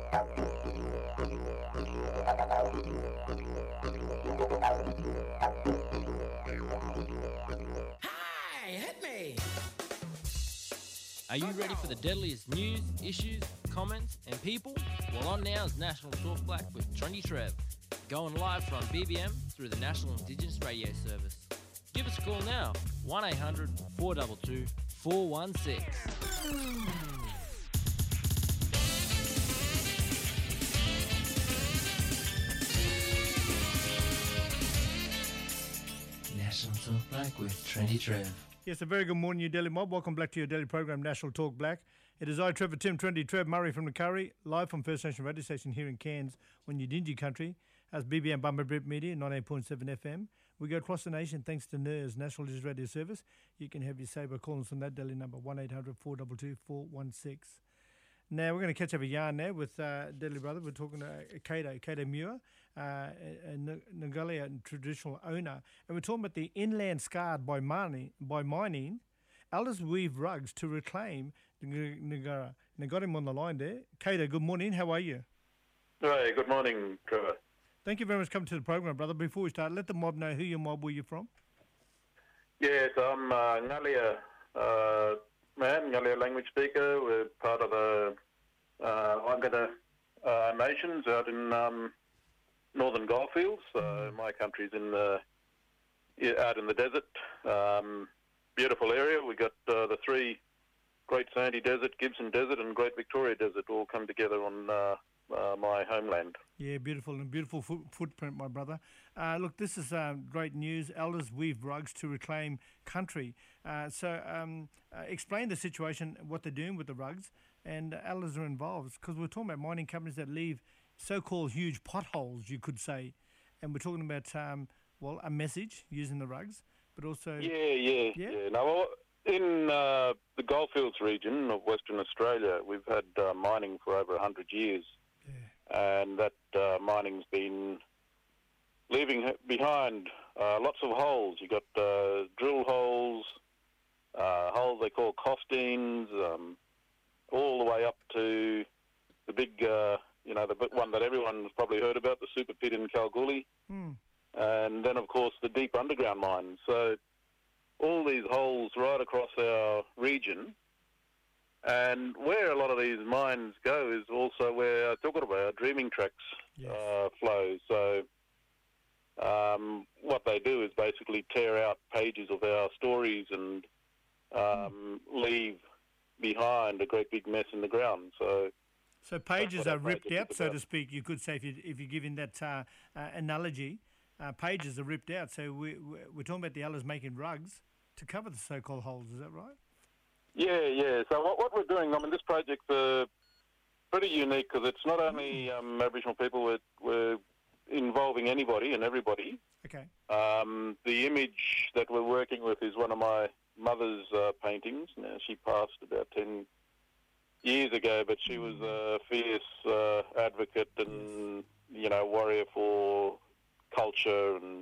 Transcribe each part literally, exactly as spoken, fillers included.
Hey, hit me! Are you ready for the deadliest news, issues, comments and people? Well, on now is National Talk Black with Trendy Trev, going live from B B M through the National Indigenous Radio Service. Give us a call now, one eight hundred four two two four one six. National Talk Black with Trendy Trev. Yes, a very good morning, you Daily Mob. Welcome back to your daily program, National Talk Black. It is I, Trevor Tim, Trendy Trev, Murray from the Curry, live from First Nation Radio Station here in Cairns on Yidinji country, as B B M Bumba Brit Media, ninety-eight point seven F M. We go across the nation thanks to N I R S, National Indigenous Radio Service. You can have your say by calling us on that daily number, one eight hundred four two two four one six. Now, we're going to catch up a yarn now with uh, Deadly Brother. We're talking to Kato, Kato Muir, uh, a, a Ngalia traditional owner. And we're talking about the inland scarred by mining, by mining elders weave rugs to reclaim the Ngara. Now, got him on the line there. Kato, good morning. How are you? Hey, good morning, Trevor. Thank you very much for coming to the program, brother. Before we start, let the mob know who your mob, where you're from. Yes, I'm uh, Ngalia uh, man, Ngalia language speaker. We're part of the uh, Wangata uh, nations out in um, northern goldfields. So my country's in the yeah, out in the desert. Um, beautiful area. We got uh, the three Great Sandy Desert, Gibson Desert, and Great Victoria Desert all come together on uh, uh, my homeland. Yeah, beautiful and beautiful fo- footprint, my brother. Uh, look, this is uh, great news. Elders weave rugs to reclaim country. Uh, so um, uh, explain the situation, what they're doing with the rugs, and uh, elders are involved. Because we're talking about mining companies that leave so-called huge potholes, you could say. And we're talking about, um, well, a message using the rugs, but also... Yeah, yeah, yeah. yeah. Now, well, in uh, the Goldfields region of Western Australia, we've had uh, mining for over one hundred years. Yeah. And that uh, mining's been leaving behind uh, lots of holes. You got uh, drill holes, uh, holes they call costines, um, all the way up to the big, uh, you know, the one that everyone's probably heard about, the super pit in Kalgoorlie, Hmm. and then of course the deep underground mines. So all these holes right across our region. And where a lot of these mines go is also where Tuggerwa, our dreaming tracks, Yes. uh, flow. So um, what they do is basically tear out pages of our stories and um, leave behind a great big mess in the ground. So So pages what are our ripped project out, is so about. to speak. You could say, if, you, if you're giving that uh, uh, analogy, uh, pages are ripped out. So we, we- we're talking about the elders making rugs to cover the so-called holes. Is that right? Yeah, yeah. So what, what we're doing, I mean, this project's uh, pretty unique because it's not only um, Aboriginal people, we're, we're involving anybody and everybody. Okay. Um, the image that we're working with is one of my mother's uh, paintings. Now, she passed about ten years ago, but she was a fierce uh, advocate and, you know, warrior for culture and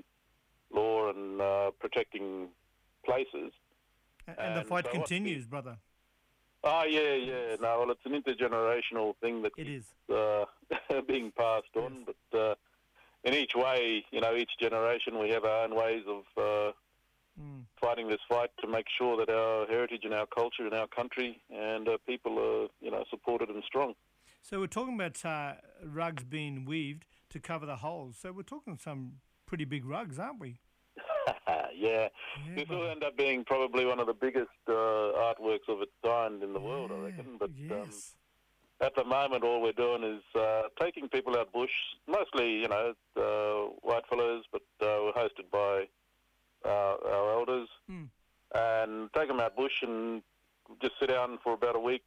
law and uh, protecting places. And, and the And fight so what's continues, the- brother. Oh, yeah, yeah. No, well, it's an intergenerational thing that It is. uh, being passed on. Yes. But uh, in each way, you know, each generation, we have our own ways of uh, Mm. fighting this fight to make sure that our heritage and our culture and our country and uh, people are, you know, supported and strong. So we're talking about uh, rugs being weaved to cover the holes. So we're talking some pretty big rugs, aren't we? yeah. Yeah, This will brother. end up being probably one of the biggest uh, artworks of its kind in the world, I reckon. But um, yes. at the moment, all we're doing is uh, taking people out bush, mostly, you know, uh, whitefellas, but uh, we're hosted by uh, our elders, Mm. and take them out bush and just sit down for about a week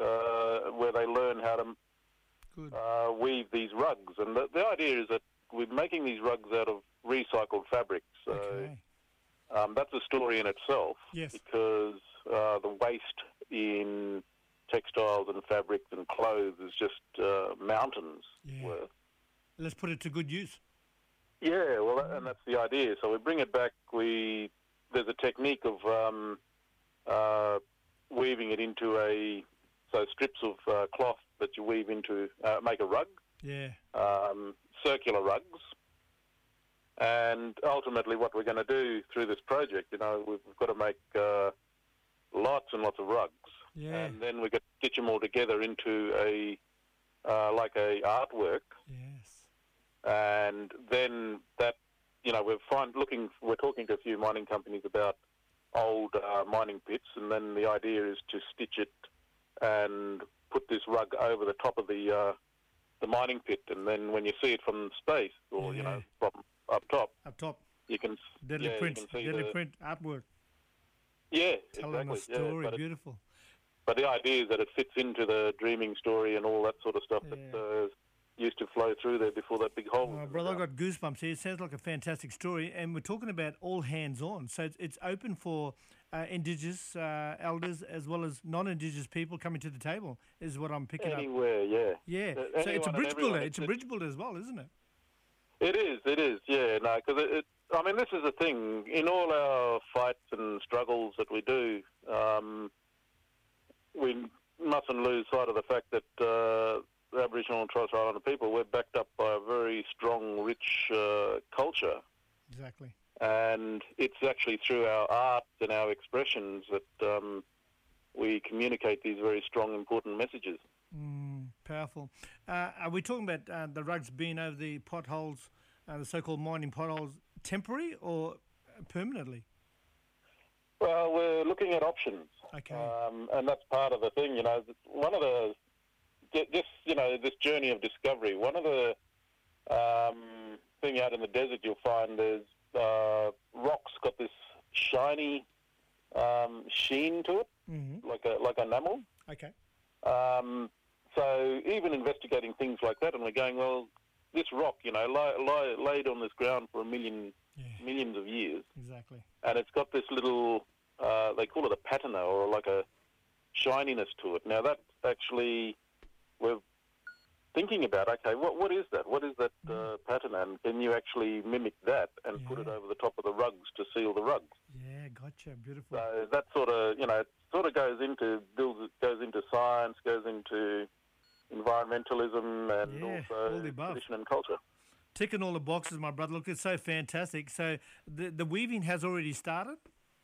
uh, where they learn how to Good. uh, weave these rugs. And the, the idea is that we're making these rugs out of recycled fabric. So Okay. um, that's a story in itself, Yes. because uh, the waste in textiles and fabrics and clothes is just uh, mountains Yeah. worth. Let's put it to good use. Yeah, well, that, and that's the idea. So we bring it back. We there's a technique of um, uh, weaving it into a so strips of uh, cloth that you weave into, uh, make a rug, Yeah. um, circular rugs. And ultimately what we're going to do through this project, you know, we've, we've got to make uh, lots and lots of rugs. Yeah. And then we got to stitch them all together into a, uh, like a artwork. Yes. And then that, you know, we're find, looking, we're talking to a few mining companies about old uh, mining pits, and then the idea is to stitch it and put this rug over the top of the uh, the mining pit, and then when you see it from space, or Yeah. you know, from up top, Up top. you can Deadly yeah, print. you can see Deadly the, print artwork. yeah, Telling exactly, a story. yeah, but, it, Beautiful. but the idea is that it fits into the dreaming story and all that sort of stuff Yeah. that uh, used to flow through there before that big hole. was Oh, in the brother, I've ground. got goosebumps here. It sounds like a fantastic story. And we're talking about all hands on. So it's, it's open for uh, Indigenous uh, elders as well as non Indigenous people coming to the table, is what I'm picking up. Anywhere, yeah. Yeah. Uh, So it's a anyone and bridge everyone. builder. It's a It's- bridge builder as well, isn't it? It is, it is, yeah, no, because it, it, I mean, this is the thing. In all our fights and struggles that we do, um, we mustn't lose sight of the fact that uh, Aboriginal and Torres Strait Islander people, we're backed up by a very strong, rich uh, culture. Exactly. And it's actually through our art and our expressions that um, we communicate these very strong, important messages. Mm, powerful. Uh, are we talking about uh, the rugs being over the potholes, uh, the so-called mining potholes, temporary or permanently? Well, we're looking at options. Okay. Um, and that's part of the thing, you know. One of the, this, you know, this journey of discovery, one of the um, thing out in the desert you'll find is uh, rocks got this shiny um, sheen to it, Mm-hmm. like a like enamel. Okay. Um, so even investigating things like that, and we're going, well, this rock, you know, lie, lie, laid on this ground for a million, Yeah. millions of years, Exactly. and it's got this little, uh, they call it a patina or like a shininess to it. Now that actually, we're thinking about, okay, what what is that? What is that uh, patina? And can you actually mimic that and put it Yeah. over the top of the rugs to seal the rugs? Yeah, gotcha. Beautiful. So that sort of, you know, it sort of goes into builds, goes into science, goes into environmentalism, and Yeah, all the also above. tradition and culture. Ticking all the boxes, my brother. Look, it's so fantastic. So the the weaving has already started?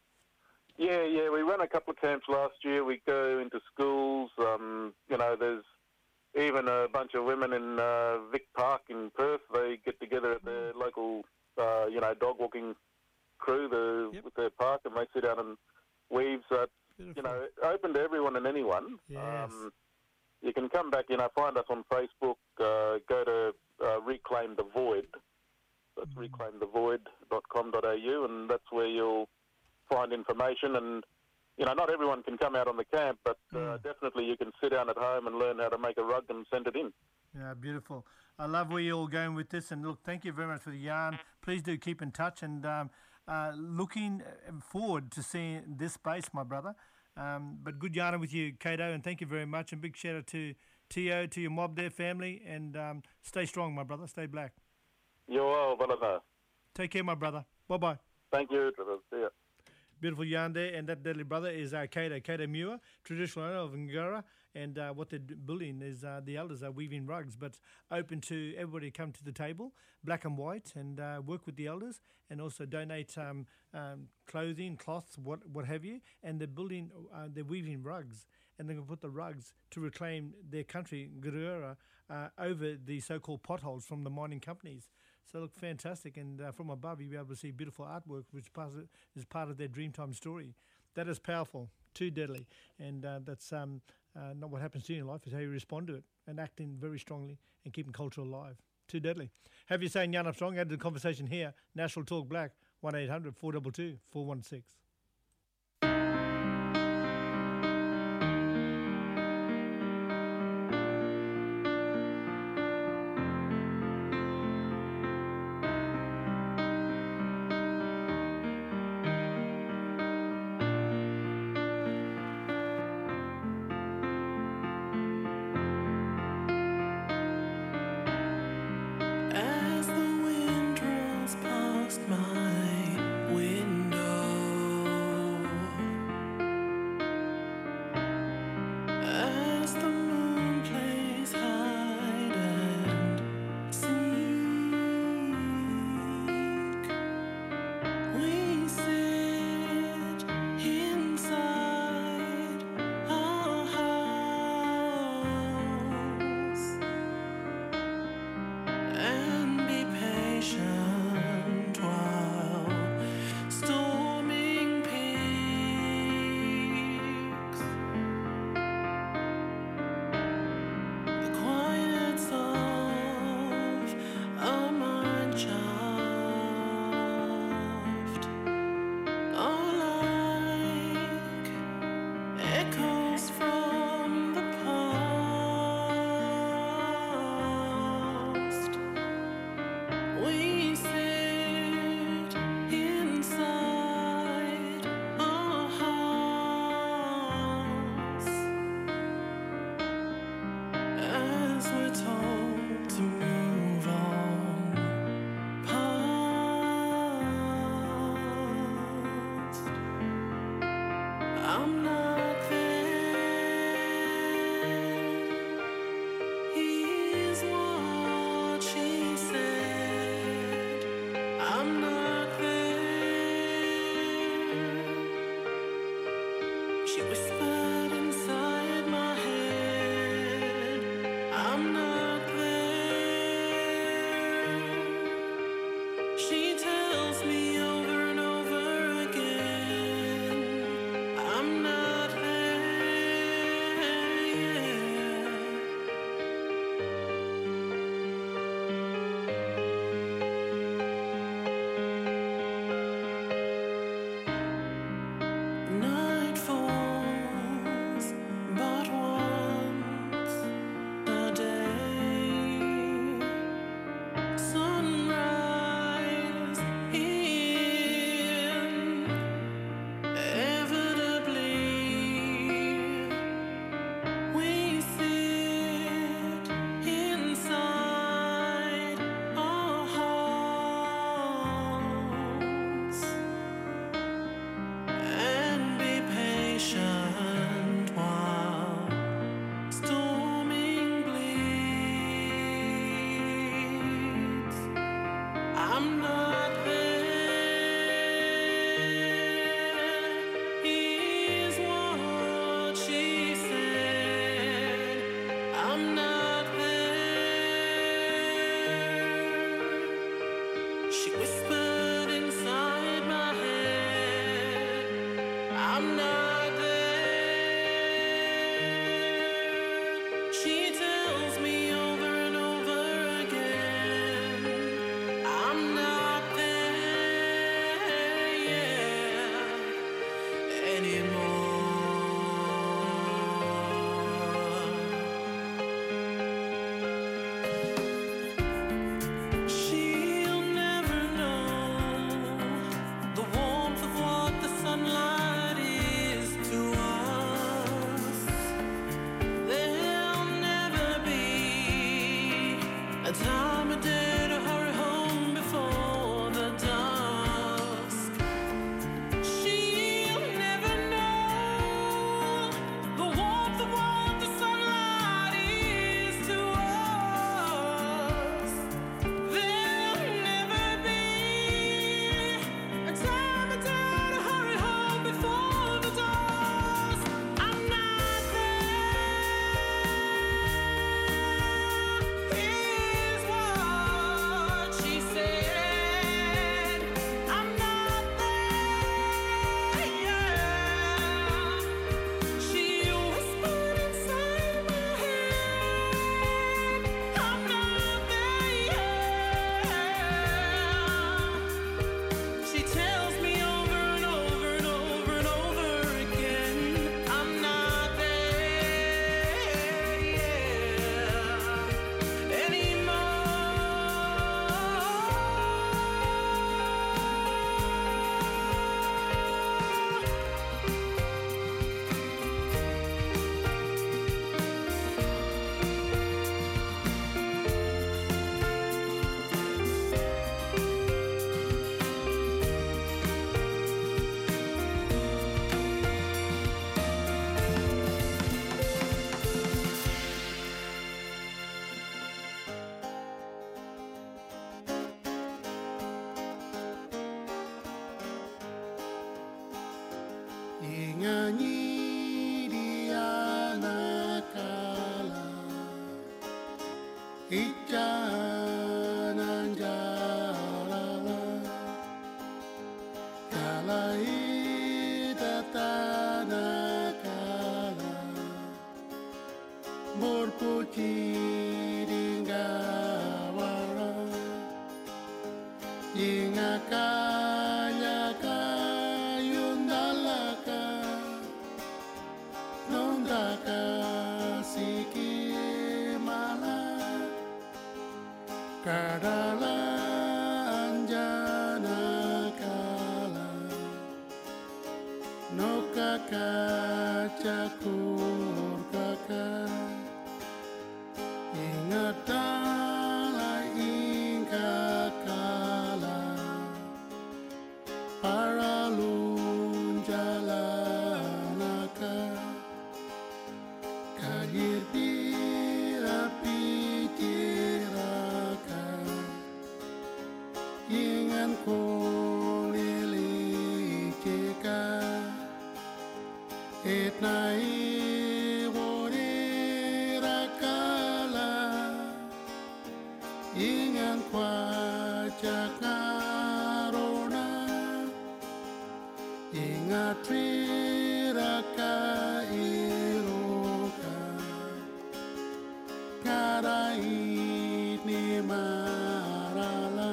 Yeah, yeah, we ran a couple of camps last year. We go into schools. Um, you know, there's even a bunch of women in uh, Vic Park in Perth. They get together at their local, uh, you know, dog walking crew the, Yep. with their park, and they sit down and weave. So it's, Beautiful. you know, open to everyone and anyone. Yes. Um, you can come back, you know, find us on Facebook. Uh, go to uh, Reclaim the Void. That's Mm. reclaim the void dot com dot a u, and that's where you'll find information. And you know, not everyone can come out on the camp, but uh, Mm. definitely you can sit down at home and learn how to make a rug and send it in. Yeah, beautiful. I love where you're all going with this. And look, thank you very much for the yarn. Please do keep in touch, and um, uh, looking forward to seeing this space, my brother. Um, but good yarning with you, Kato, and thank you very much. And big shout out to Tio, to your mob there, family, and um, stay strong, my brother. Stay black. You're well, Valentine. Take care, my brother. Bye-bye. Thank you. See ya. Beautiful yarn there, and that deadly brother is uh, Kato, Kato Muir, traditional owner of Ngara, and uh, what they're d- building is uh, the elders are weaving rugs, but open to everybody to come to the table, black and white, and uh, work with the elders, and also donate um, um, clothing, cloths, what what have you, and they're building, uh, they're weaving rugs, and they're going to put the rugs to reclaim their country, Ngara, uh, over the so-called potholes from the mining companies. So look fantastic, and uh, from above you'll be able to see beautiful artwork, which part of, is part of their Dreamtime story. That is powerful, too deadly, and uh, that's um, uh, not what happens to you in life. It's how you respond to it, and acting very strongly and keeping culture alive. Too deadly. Have you saying Yarn Up Strong? Add to the conversation here. National Talk Black one eight hundred four two two four one six. As the wind rolls past my window, She whispered inside my head, I'm not there. She tells me over and over again, I'm not there, yeah, anymore. She'll never know the warmth of what the sunlight is to us. There'll never be a time of day to hurry home before the dusk. She'll never know the warmth of what the sunlight is to us. There'll never be a time of day to hurry home before the dusk. I'm not there. Here's what she said. I'm not there, yeah. She whispered inside my head, I'm not there, yeah. She tells me over and over and over and over again, I'm not there, yeah, Inganyi dia nakala Ijanan jalala Kala idata nakala Murpuci dinggawara Ingakaya kayundalaka Nondaka sikimala Kadala anjana kala Nokaka cakur kaka Ingatala ingkakala Paralun jalanaka Kalir api tiraka Ingan kulili cika Etnai wori rakala Ingan kwacak karona Ingat tiraka iroka Karait ni marala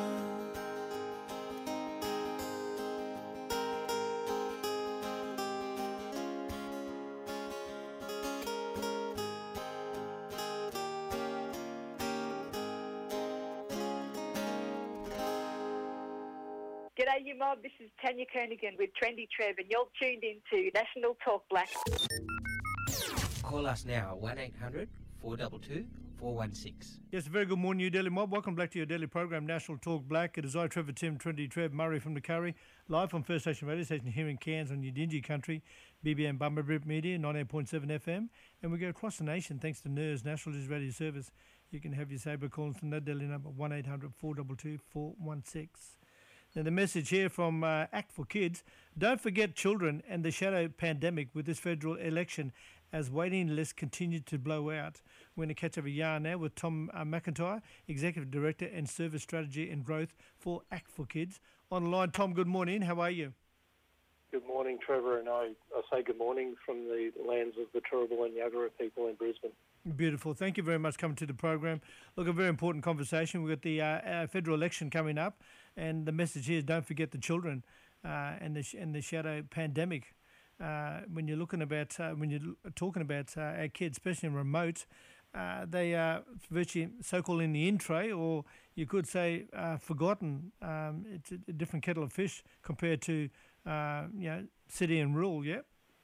G'day, you mob. This is Tanya Kernigan with Trendy Trev, and you're tuned into National Talk Black. Call us now, one eight hundred four two two four one six. Yes, a very good morning, you Daily Mob. Welcome back to your daily program, National Talk Black. It is I, Trevor Tim, Trendy Trev, Murray from the Curry, live from First Station Radio Station here in Cairns on Yidinji Country, B B M Bumberbip Media, ninety-eight point seven F M. And we go across the nation thanks to N E R S, National News Radio Service. You can have your saber calls from that daily number, one eight hundred four two two four one six. Now, the message here from uh, Act for Kids. Don't forget children and the shadow pandemic with this federal election as waiting lists continue to blow out. We're going to catch up a yarn now with Tom uh, McIntyre, Executive Director and Service Strategy and Growth for Act for Kids. On the line, Tom, good morning. How are you? Good morning, Trevor, and I, I say good morning from the lands of the Turrbal and Yagara people in Brisbane. Beautiful. Thank you very much for coming to the program. Look, a very important conversation. We've got the uh, uh, federal election coming up, and the message here is don't forget the children uh, and, the sh- and the shadow pandemic. Uh, when you're looking about, uh, when you're talking about uh, our kids, especially in remote, uh, they are virtually so-called in the in tray, or you could say uh, forgotten. Um, it's a, a different kettle of fish compared to uh, you know, city and rural. Yeah.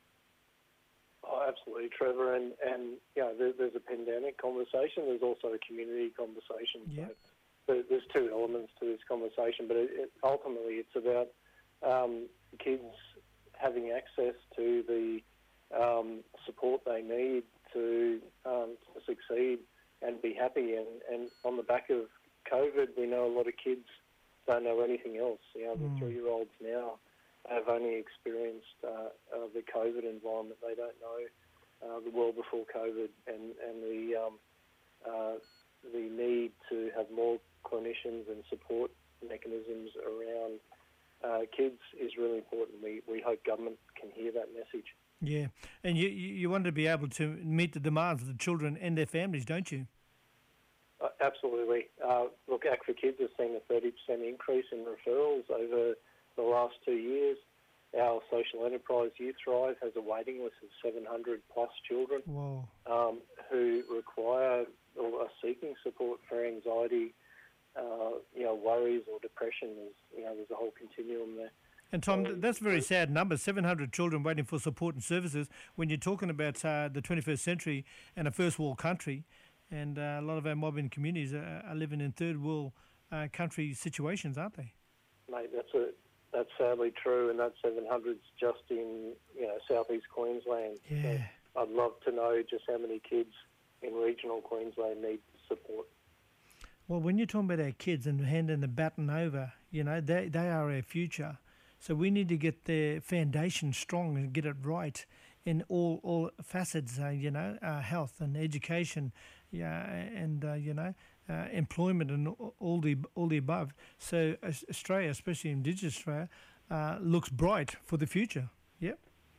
Oh, absolutely, Trevor. And and you know, there, there's a pandemic conversation. There's also a community conversation. Yeah. So there, there's two elements to this conversation, but it, it, ultimately it's about um, kids having access to the um, support they need to um, to succeed and be happy. And, and on the back of COVID, we know a lot of kids don't know anything else. You know, Mm. the three-year-olds now have only experienced uh, uh, the COVID environment. They don't know uh, the world before COVID, and and the um, uh, the need to have more clinicians and support mechanisms around uh, kids is really important. We we hope government can hear that message. Yeah, and you you you want to be able to meet the demands of the children and their families, don't you? Uh, absolutely. Uh, look, Act for Kids has seen a thirty percent increase in referrals over the last two years. Our social enterprise Youth Thrive has a waiting list of seven hundred plus children Whoa. um, who require or are seeking support for anxiety, uh, you know, worries or depression. There's, you know, there's a whole continuum there. And Tom, th- that's a very sad number, seven hundred children waiting for support and services when you're talking about uh, the twenty-first century and a first world country. And uh, a lot of our mobbing communities are, are living in third world uh, country situations, aren't they? Mate, that's a that's sadly true, and that seven hundred's just in, you know, southeast Queensland. Yeah. So I'd love to know just how many kids in regional Queensland need support. Well, when you're talking about our kids and handing the baton over, you know, they they are our future. So we need to get their foundation strong and get it right in all all facets, uh, you know, uh, health and education, yeah, and uh, you know, uh, employment and all the all the above. So Aus- Australia, especially Indigenous Australia, uh, looks bright for the future. Yep.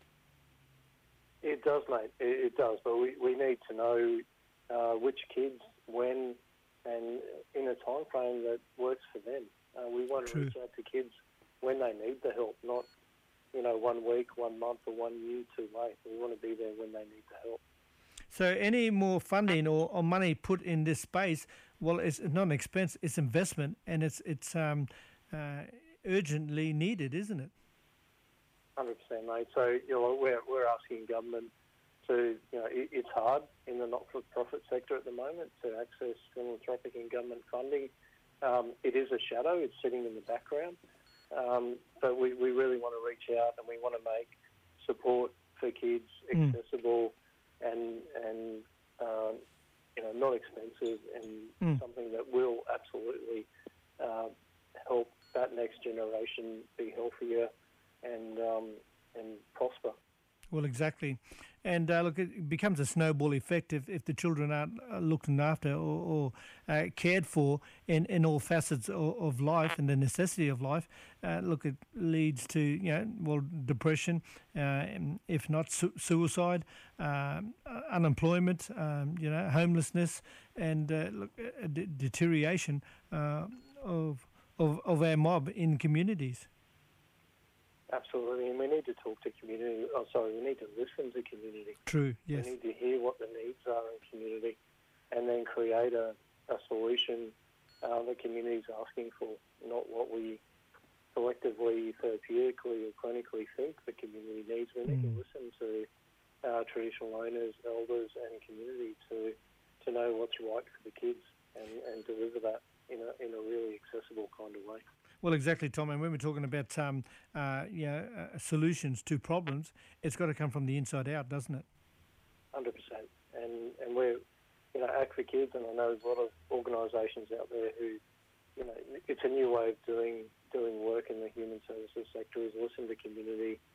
It does, mate. It, it does. But we, we need to know uh, which kids, when, and in a time frame that works for them. Uh, we want to True. reach out to kids when they need the help, not, you know, one week, one month, or one year too late. We want to be there when they need the help. So any more funding or, or money put in this space, well, it's not an expense, it's investment, and it's it's um, uh, urgently needed, isn't it? one hundred percent, mate. So, you know, we're, we're asking government to, you know, it, it's hard in the not-for-profit sector at the moment to access philanthropic and government funding. Um, it is a shadow. It's sitting in the background. Um, but we, we really want to reach out, and we want to make support for kids Mm. accessible and, and um, you know, not expensive, and Mm. something that will absolutely uh, help that next generation be healthier and um, and prosper. Well, exactly. And uh, look, it becomes a snowball effect if, if the children aren't uh, looked after or, or uh, cared for in, in all facets of, of life and the necessity of life. Uh, look, it leads to, you know, well, depression, uh, if not su- suicide, um, uh, unemployment, um, you know, homelessness, and uh, look, a d- deterioration uh, of, of of our mob in communities. Absolutely, and we need to talk to community. Oh, sorry, we need to listen to community. True. Yes. We need to hear what the needs are in community, and then create a, a solution uh, the community is asking for, not what we collectively, therapeutically, or clinically think the community needs. We need Mm. to listen to uh, traditional owners, elders, and community to to know what's right for the kids and, and deliver that in a in a really accessible kind of way. Well, exactly, Tom. And when we're talking about um, uh, you know, uh, solutions to problems, it's got to come from the inside out, doesn't it? one hundred percent. And and we're, you know, Act for Kids, and I know there's a lot of organisations out there who, you know, it's a new way of doing doing work in the human services sector, is listen to community,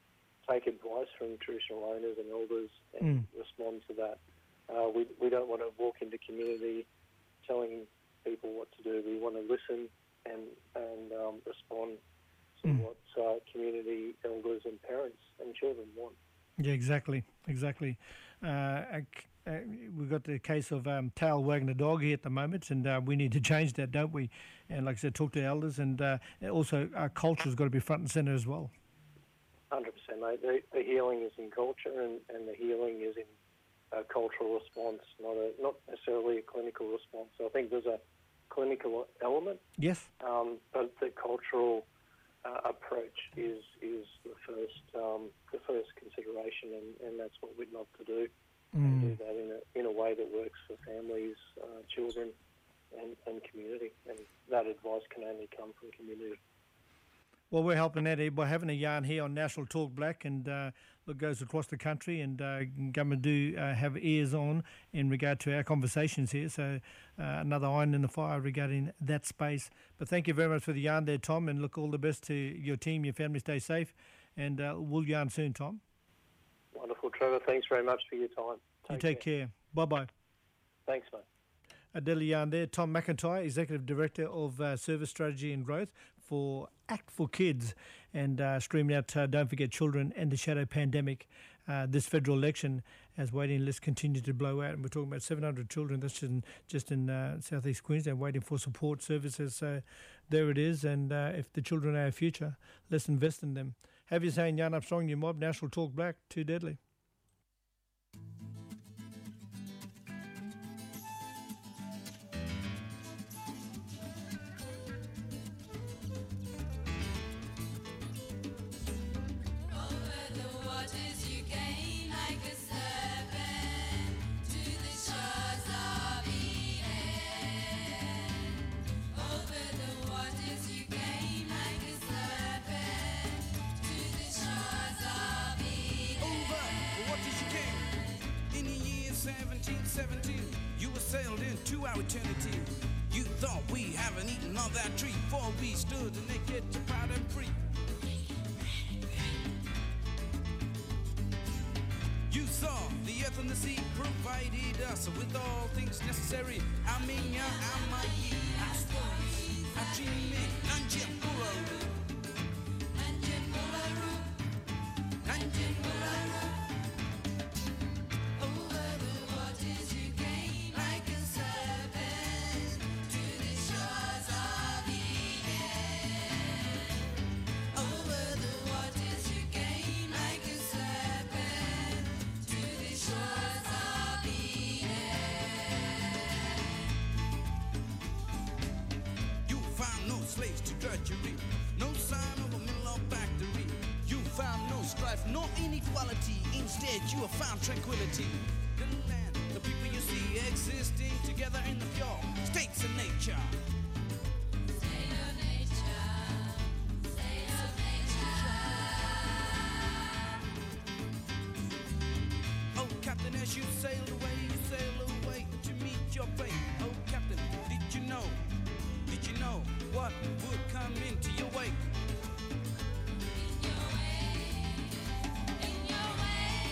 take advice from traditional owners and elders and Mm. respond to that. Uh, we we don't want to walk into community telling people what to do. We want to listen and and um, respond to Mm. what uh, community elders and parents and children want. Yeah, exactly, exactly. Uh, uh, uh, we've got the case of um, tail wagging the dog here at the moment, and uh, we need to change that, don't we? And like I said, talk to elders, and uh, also our culture's got to be front and centre as well. one hundred percent, mate. The, the healing is in culture, and, and the healing is in a cultural response, not a not necessarily a clinical response. So I think there's a clinical element, Yes. um, but the cultural uh, approach is is the first um, the first consideration, and, and that's what we'd love to do. And do that in a in a way that works for families, uh, children, and, and community. And that advice can only come from community. Well, we're helping that eh, by having a yarn here on National Talk Black, and uh, it goes across the country, and uh, government do uh, have ears on in regard to our conversations here. So uh, another iron in the fire regarding that space. But thank you very much for the yarn there, Tom, and look, all the best to your team, your family. Stay safe, and uh, we'll yarn soon, Tom. Wonderful, Trevor. Thanks very much for your time. You take care. Bye-bye. Thanks, mate. Adele Yarn there. Tom McIntyre, Executive Director of uh, Service Strategy and Growth for Act for Kids, and uh, streaming out, uh, don't forget, children and the shadow pandemic. Uh, this federal election, as waiting lists continue to blow out, and we're talking about seven hundred children, that's just in, just in uh, southeast Queensland, waiting for support services. So there it is, and uh, if the children are our future, let's invest in them. Have you saying Yarn Up Strong, your mob, National Talk Black, too deadly. You were sailed into our eternity. You thought we haven't eaten all that tree, for we stood naked to proud and free. You saw the earth and the sea provided us with all things necessary. Amenya, Amai, Astori, Ajime, Nanjepularu, Nanjepularu, Nanjepularu. No sign of a mill or factory. You found no strife, no inequality. Instead, you have found tranquility. The land, the people you see existing together in the pure states of nature. State of nature. State of nature. Oh, Captain, as you sailed away, you sailed away to meet your fate. Oh, Captain, did you know? Did you know what would come into your wake? In your way, in your way.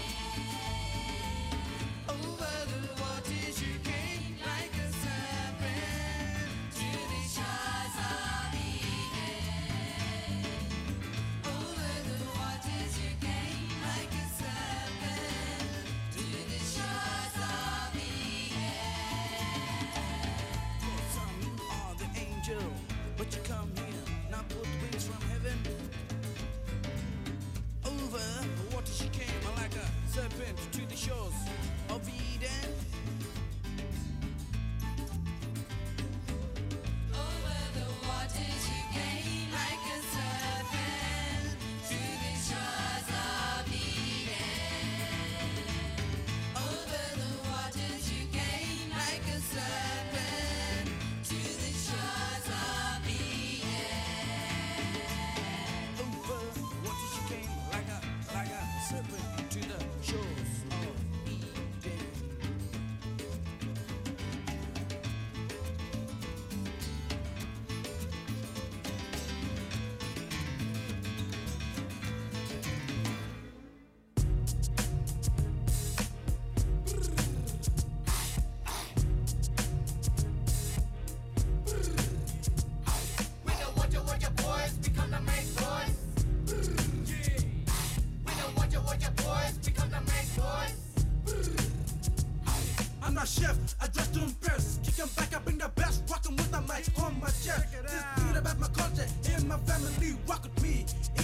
Over the waters you came like a serpent to the shores of Eden. Over the waters you came like a serpent to the shores of Eden. For some you are the angel, but you come here, not put wings from heaven.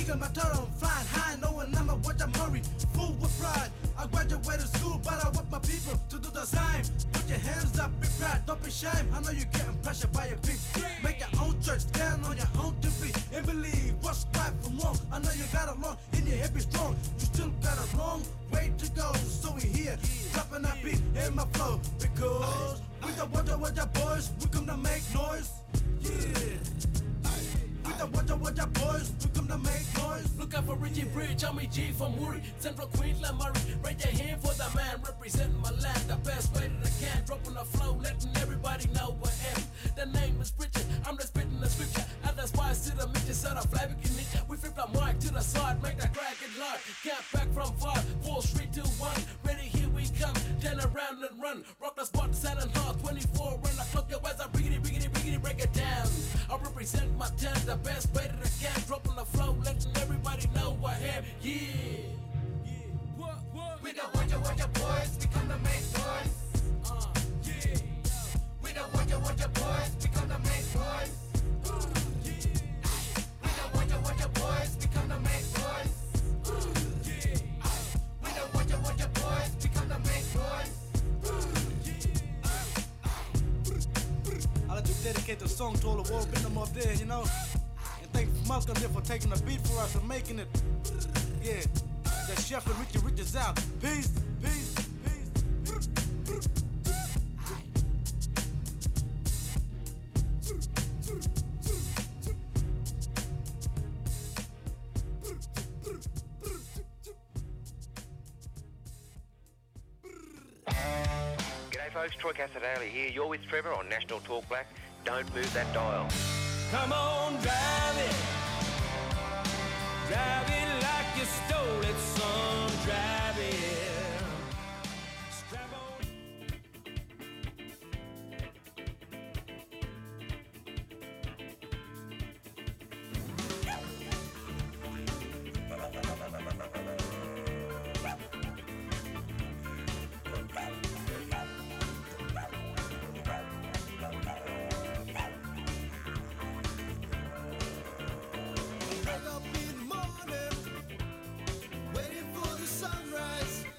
Making my turn, I'm flying high, knowing I'm a watch, I'm hurry, full with pride. I graduated school, but I want my people to do the same. Put your hands up, be proud, don't be ashamed. I know you're getting pressured by your peeps. Make your own church, stand on your own two feet, and believe what's right from wrong. I know you got a long, in your head be strong. You still got a long way to go, so we here, dropping that beat in my flow. Because we the Wajah Wajah boys, we come to make noise. Yeah. We the Wajah Wajah boys, we come to make noise. Look out for Richie Bridge, I'm E G from Murray, Central Queensland, Murray. Raise your hand for the man, representing my land the best way that I can. Dropping the flow, letting everybody know what I am. The name is Richard, I'm just spitting the scripture. And that's why I sit a midget, set a flag in it. We flip the mic to the side, make the crack it loud. Camp back from far, four, three, two, one. Ready, here we come, turn around and run. Rock the spot, silent heart, twenty-four, run the clock, your ass, I riggity, riggity, riggity, break it down. I represent my town the best way that I can. Dropping the flow, letting everybody know I am. Yeah. Yeah. What, what? We the Wajah Wajah boys, we come to make noise. Uh, yeah. We the Wajah Wajah boys, we come to make noise. Uh, yeah. We the Wajah Wajah boys, we come to make noise. Uh, yeah. We the Wajah Wajah boys, we come to make noise. I like to dedicate the song to all the world, been them up there, you know. And thank Malcolm there for taking the beat for us and making it. Yeah, that chef and Richie Rich is out. Peace, peace, peace. G'day folks, Troy Casadale here. You're with Trevor on National Talk Black. Don't move that dial. Come on, drive it. Drive it like you stole it, son. Drive it. Strap on. Wake up in the morning, waiting for the sunrise.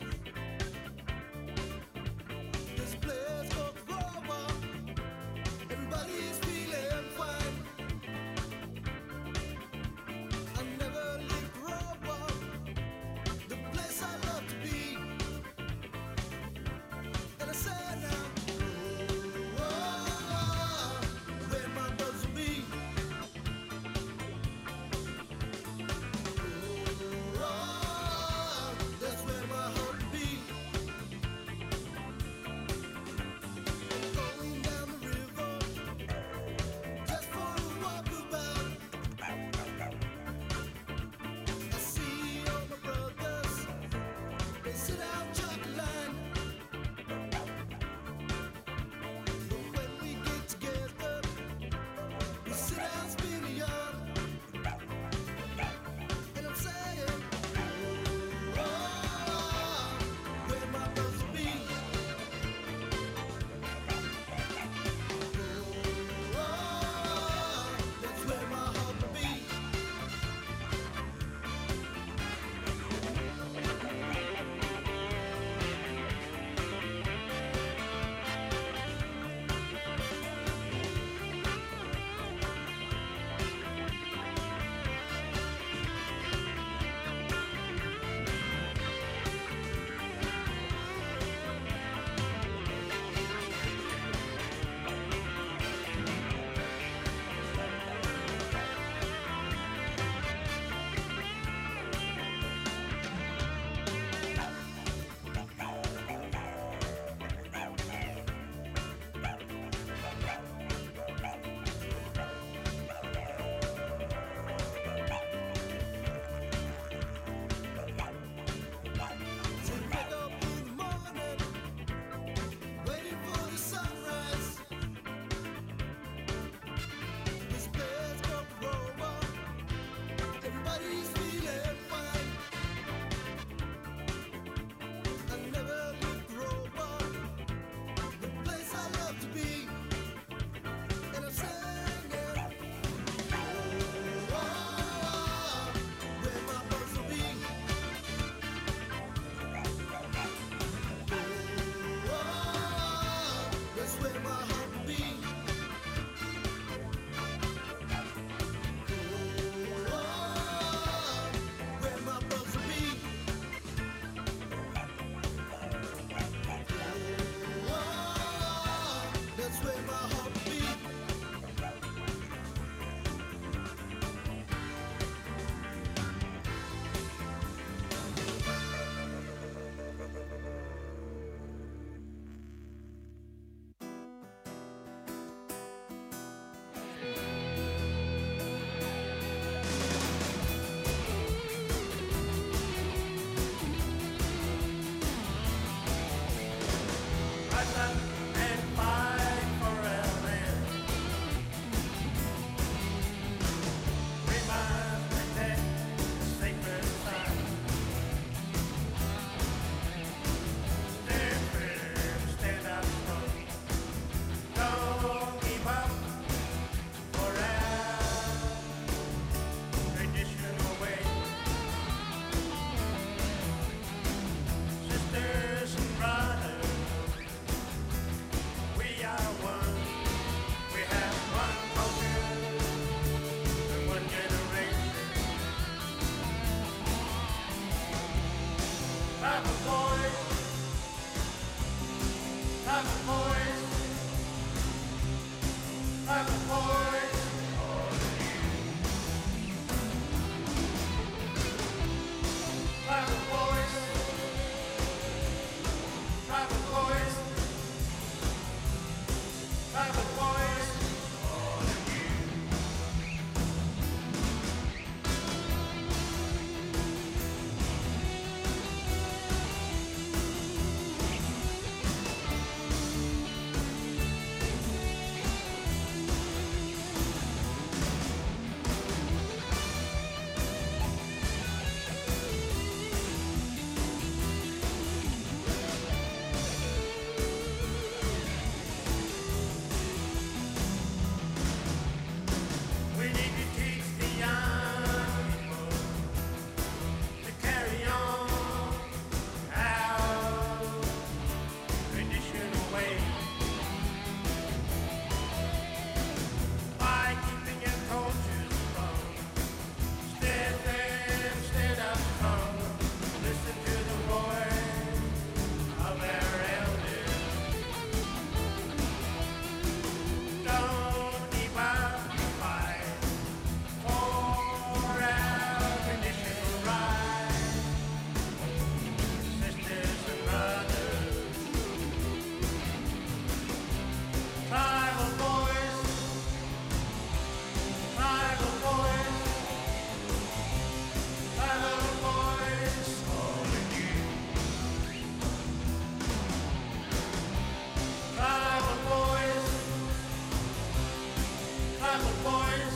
Tribal boys,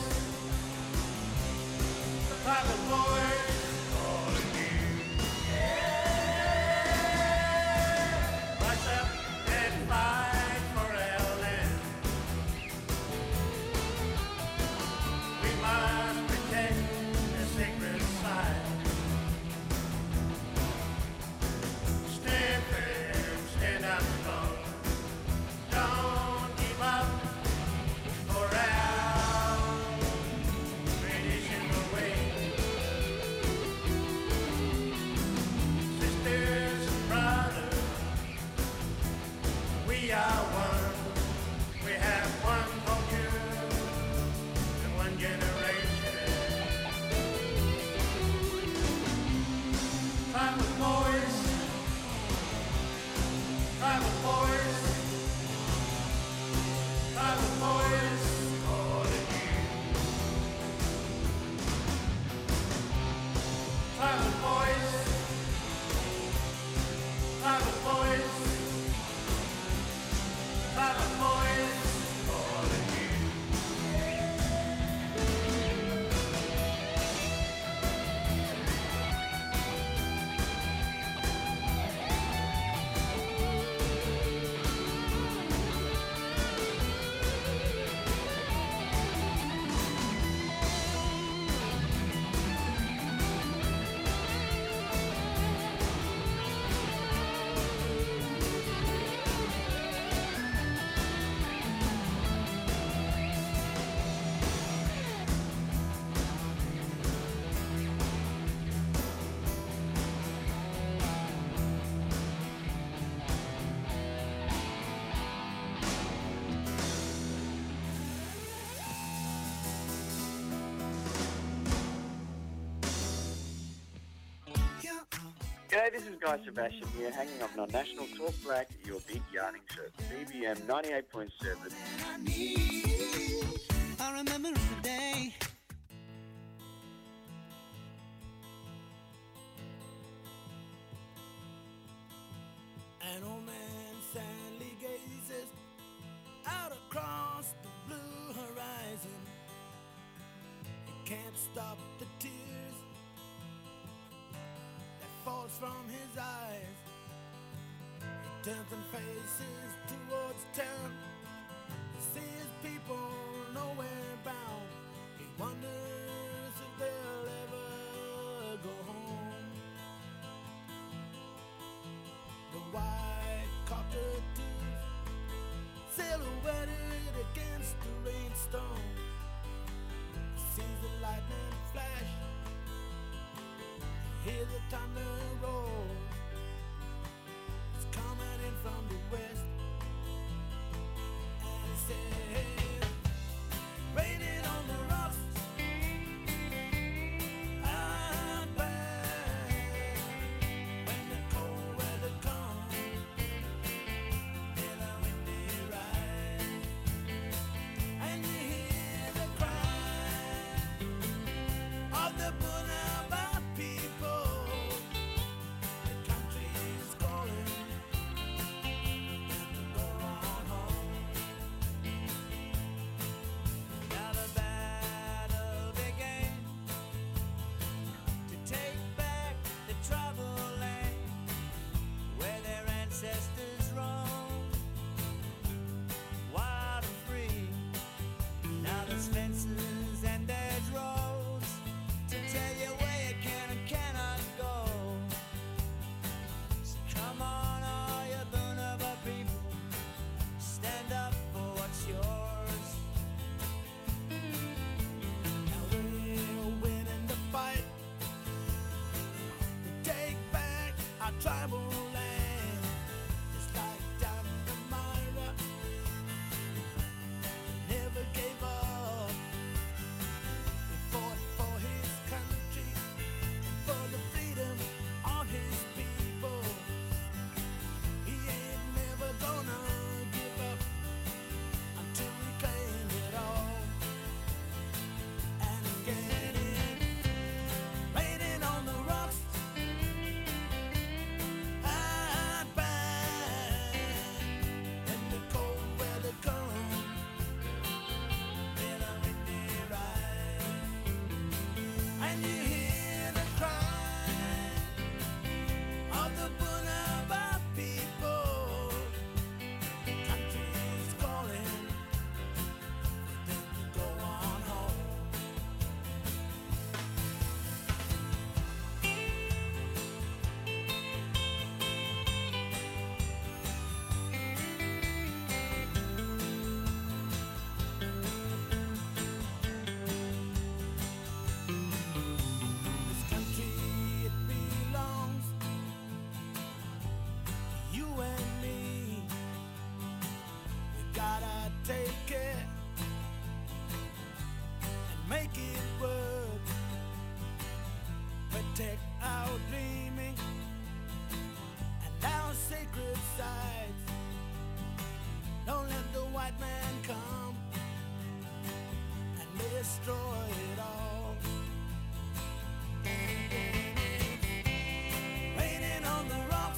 the tribal boys, calling you. Yeah. Rise up and fight for our land. We must protect the sacred site. Stand firm, stand up strong. Don't give up for our traditional way. Sisters and brothers, we are one. We have one culture and one generation. Tribal boys, tribal boys, tribal boys, calling you. Tribal boys, tribal boys, tribal boys, calling you. G'day, this is Guy Sebastian here, hanging up on National Talk Black, your big yarning show. B B M ninety-eight point seven. I remember the day. An old man sadly gazes out across the blue horizon. He can't stop the tears that falls from his eyes. He turns and faces towards town. He sees people nowhere bound. He wonders if they'll ever go home. The white cockatoos silhouetted against the rainstorm. He sees the lightning flash, he hears the thunder roll. It's coming in from the west, and he says, raining on the rocks out back. When the cold weather comes in a windy ride, and you hear the cry of the Bunaba people. The country is calling them to go on home. Now the battle began to take back the tribal land where their ancestors roamed wild and free. Now there's fences and there's roads to tell you where you can and cannot go. So come on, all you Bunaba people, stand up for what's yours. Now we're winning the fight to take back our tribal land. Just like Doctor Myra never gave up. He fought for his country, for the freedom of his people. He ain't never gonna give up until we claim it all. And again, raining on the rocks make it work. Protect our dreaming and our sacred sites. Don't let the white man come and destroy it all. Raining on the rocks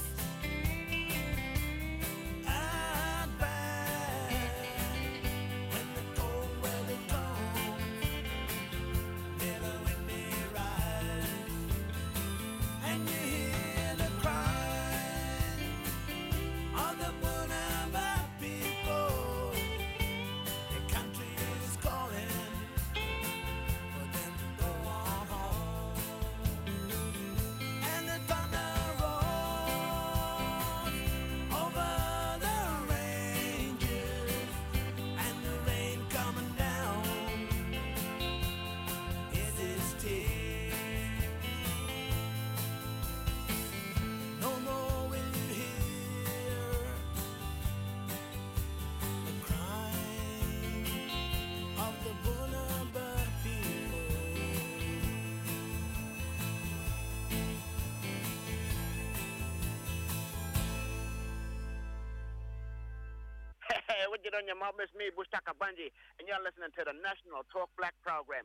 and bad when the cold weather comes. Hear the wind may rise and you hear the cry of the Bunaba people. The country is calling for them to go on home. And the thunder rolls over the ranges, and the rain coming down is his tears. No more will you hear the crying of the Bunaba people. Hey, what you doing, your mom? It's me, Bushtaka Bunji, and you're listening to the National Talk Black program.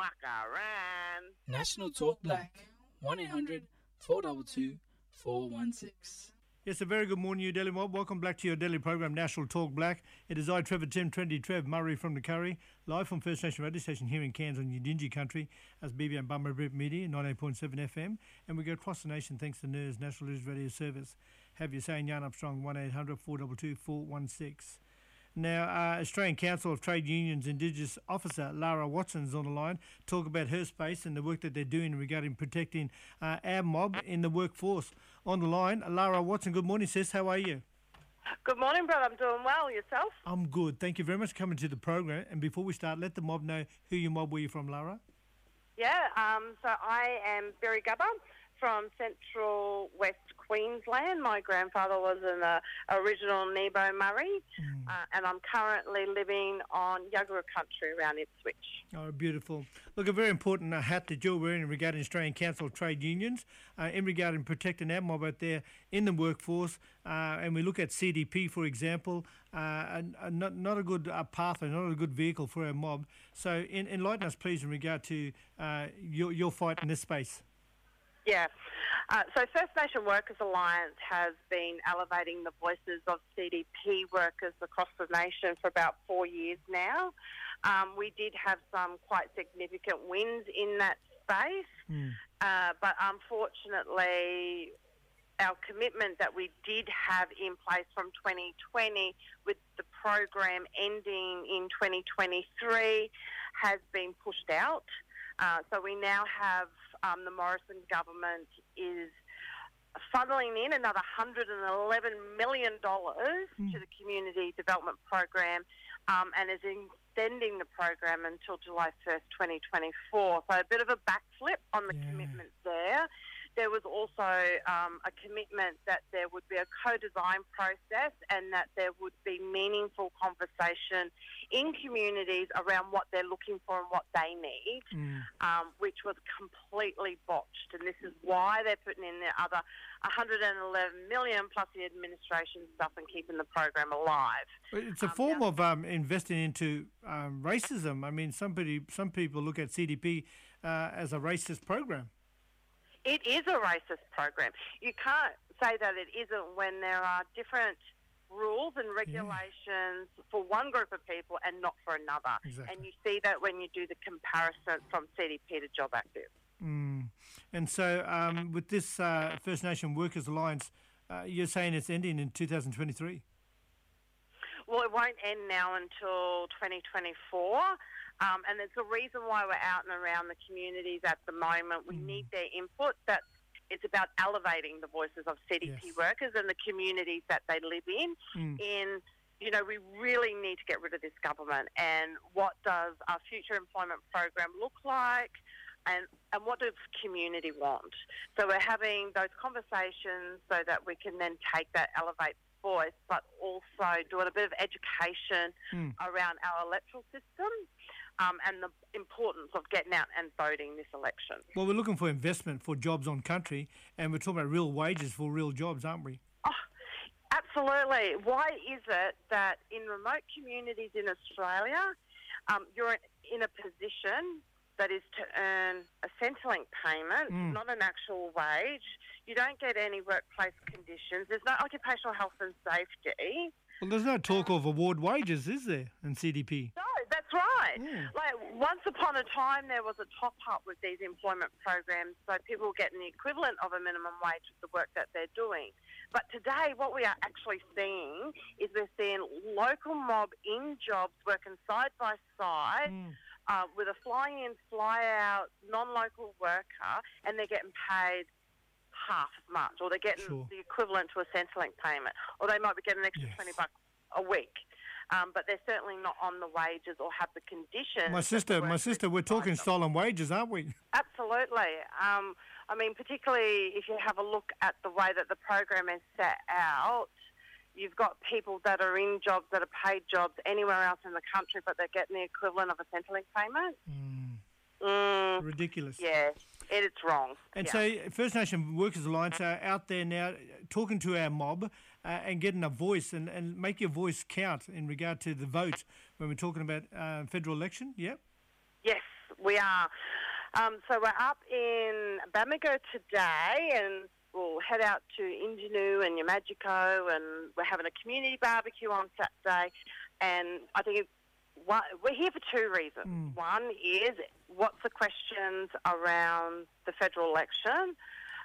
Makaran. National Talk Black, one eight hundred four two two four one six. Yes, a very good morning, you Delhi Mob. Welcome back to your daily program, National Talk Black. It is I, Trevor Tim, Trendy Trev, Murray from the Curry, live from First Nation Radio Station here in Cairns on Yidinji Country as B B M Bummerbrip Media, ninety-eight point seven F M. And we go across the nation thanks to N E R S, National News Radio Service. Have you saying Yarn Up Strong, one eight hundred four two two four one six. Now, uh, Australian Council of Trade Unions Indigenous Officer Lara Watson's on the line, talk about her space and the work that they're doing regarding protecting uh, our mob in the workforce. On the line, Lara Watson, good morning, sis. How are you? Good morning, brother. I'm doing well. Yourself? I'm good. Thank you very much for coming to the program. And before we start, let the mob know who your mob were you from, Lara? Yeah, um, so I am Berry Gubba from Central West Queensland. My grandfather was an uh, original Nebo Murray, mm. uh, and I'm currently living on Yuggera country around Ipswich. Oh, beautiful. Look, a very important uh, hat that you're wearing regarding Australian Council of Trade Unions uh, in regarding protecting our mob out there in the workforce. Uh, and we look at C D P, for example, uh, and, and not, not a good uh, pathway, not a good vehicle for our mob. So in, enlighten us, please, in regard to uh, your, your fight in this space. Yeah. Uh, so First Nation Workers Alliance has been elevating the voices of C D P workers across the nation for about four years now. Um, we did have some quite significant wins in that space, mm. uh, but unfortunately our commitment that we did have in place from twenty twenty with the program ending in twenty twenty-three has been pushed out. Uh, so we now have um, the Morrison government is funneling in another one hundred eleven million dollars mm. to the community development program um, and is extending the program until July first, twenty twenty-four. So a bit of a backflip on the yeah. commitments there. There was also um, a commitment that there would be a co-design process and that there would be meaningful conversation in communities around what they're looking for and what they need, mm. um, which was completely botched. And this is why they're putting in their other one hundred eleven million dollars plus the administration stuff and keeping the program alive. It's a um, form now, of um, investing into um, racism. I mean, somebody, some people look at C D P uh, as a racist program. It is a racist program. You can't say that it isn't when there are different rules and regulations yeah. for one group of people and not for another. Exactly. And you see that when you do the comparison from C D P to Job Active. Mm. And so um, with this uh, First Nation Workers Alliance, uh, you're saying it's ending in two thousand twenty-three? Well, it won't end now until twenty twenty-four. Um, and there's a reason why we're out and around the communities at the moment. We mm. need their input. That's It's about elevating the voices of C D P yes. workers and the communities that they live in. Mm. In, you know, we really need to get rid of this government. And what does our future employment program look like? And, and what does community want? So we're having those conversations so that we can then take that elevate voice, but also doing a bit of education Mm. around our electoral system um, and the importance of getting out and voting this election. Well, we're looking for investment for jobs on country, and we're talking about real wages for real jobs, aren't we? Absolutely. Why is it that in remote communities in Australia, um, you're in a position that is to earn a Centrelink payment, Mm. not an actual wage? You don't get any workplace conditions. There's no occupational health and safety. Well, there's no talk of award wages, is there, in C D P? No, that's right. Mm. Like once upon a time, there was a top up with these employment programs, so people were getting the equivalent of a minimum wage with the work that they're doing. But today, what we are actually seeing is we're seeing local mob in jobs working side by side Mm. uh, with a fly-in, fly-out non-local worker, and they're getting paid half as much, or they're getting Sure. the equivalent to a Centrelink payment, or they might be getting an extra Yes. twenty bucks a week. Um, but they're certainly not on the wages or have the conditions. My that sister, the my workers sister, we're talking provide them. stolen wages, aren't we? Absolutely. Um, I mean, particularly if you have a look at the way that the program is set out, you've got people that are in jobs that are paid jobs anywhere else in the country, but they're getting the equivalent of a Centrelink payment. Mm. Mm, Ridiculous. yeah, it, it's wrong. And yeah. so First Nation Workers Alliance are out there now talking to our mob uh, and getting a voice and, and make your voice count in regard to the vote when we're talking about uh, federal election. Yep. Yes, we are. Um, so we're up in Bamago today, and we'll head out to Ingenuity and Yamajico, and we're having a community barbecue on Saturday. And I think it, one, we're here for two reasons. Mm. One is, what's the questions around the federal election?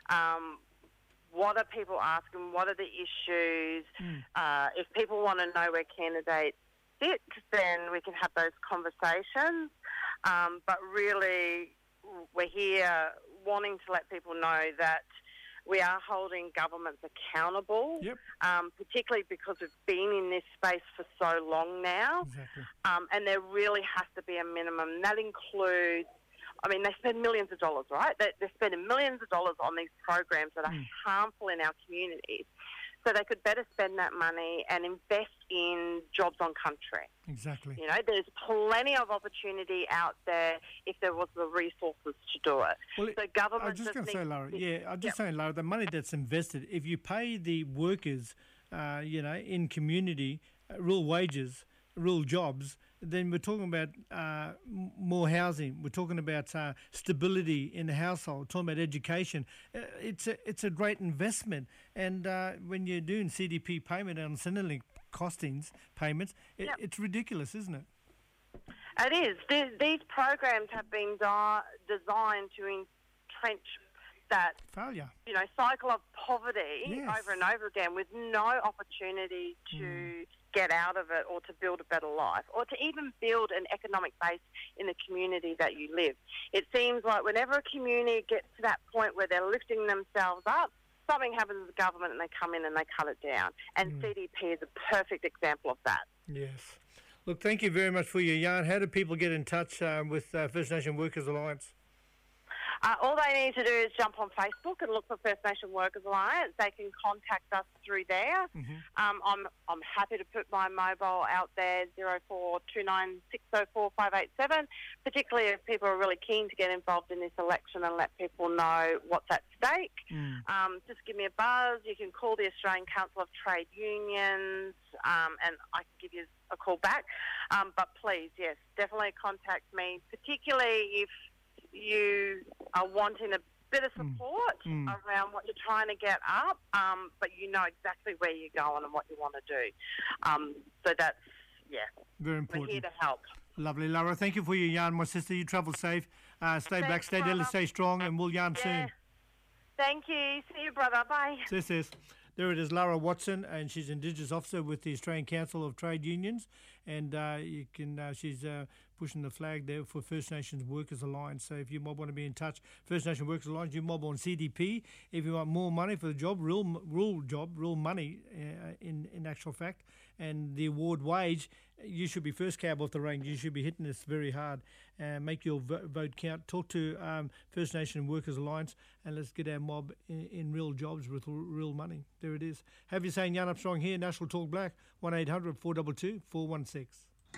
Um, what are people asking? What are the issues? Mm. Uh, if people want to know where candidates sit, then we can have those conversations. Um, but really, we're here wanting to let people know that we are holding governments accountable, Yep. um, particularly because we've been in this space for so long now. Exactly. Um, and there really has to be a minimum. That includes, I mean, they spend millions of dollars, right? They, they're spending millions of dollars on these programs that are Mm. harmful in our communities. So they could better spend that money and invest in jobs on country. Exactly. You know, there's plenty of opportunity out there if there was the resources to do it. Well, so I government was just going to needs say, Lara, to- yeah, I'm just Yep. saying, Lara, the money that's invested, if you pay the workers, uh, you know, in community, uh, real wages, real jobs, then we're talking about uh, m- more housing. We're talking about uh, stability in the household. Talking about education. Uh, it's a it's a great investment. And uh, when you're doing C D P payment on Centrelink costings payments, it, Yep. it's ridiculous, isn't it? It is. These, these programs have been di- designed to entrench that Failure. you know cycle of poverty Yes. over and over again, with no opportunity to Mm. get out of it or to build a better life or to even build an economic base in the community that you live. It seems like whenever a community gets to that point where they're lifting themselves up, something happens with the government and they come in and they cut it down. And Mm. C D P is a perfect example of that. Yes. Look, thank you very much for your yarn. How do people get in touch uh, with uh, First Nation Workers Alliance? Uh, all they need to do is jump on Facebook and look for First Nation Workers Alliance. They can contact us through there. Mm-hmm. Um, I'm I'm happy to put my mobile out there, zero four two nine six zero four five eight seven, particularly if people are really keen to get involved in this election and let people know what's at stake. Mm. Um, just give me a buzz. You can call the Australian Council of Trade Unions um, and I can give you a call back. Um, but please, yes, definitely contact me, particularly if you are wanting a bit of support Mm. around what you're trying to get up, um, but you know exactly where you're going and what you want to do. Um, so that's, yeah, Very we're important. here to help. Lovely, Lara. Thank you for your yarn, my sister. You travel safe. Uh, stay back, Thanks, stay deadly, brother. stay strong, and we'll yarn Yeah. soon. Thank you. See you, brother. Bye. Sis, sis. There it is, Lara Watson, and she's Indigenous officer with the Australian Council of Trade Unions, and uh, you can uh, she's uh, pushing the flag there for First Nations Workers Alliance. So if you mob want to be in touch, First Nation Workers Alliance, you mob on C D P. If you want more money for the job, real real job, real money uh, in, in actual fact, and the award wage, you should be first cab off the rank. You should be hitting this very hard. Uh, make your vo- vote count. Talk to um, First Nation Workers Alliance, and let's get our mob in, in real jobs with r- real money. There it is. Have you saying Jan Armstrong here, National Talk Black, one eight hundred four two two four one six.